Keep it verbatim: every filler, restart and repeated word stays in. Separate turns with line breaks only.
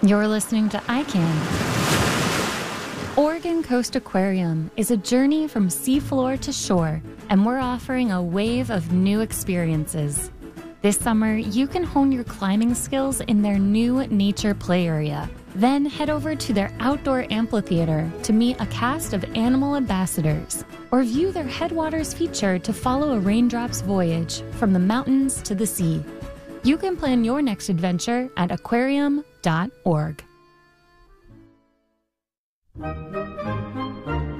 You're listening to I Can. Oregon Coast Aquarium is a journey from seafloor to shore, and we're offering a wave of new experiences. This summer, you can hone your climbing skills in their new nature play area. Then head over to their outdoor amphitheater to meet a cast of animal ambassadors, or view their Headwaters feature to follow a raindrop's voyage from the mountains to the sea. You can plan your next adventure at aquarium dot org.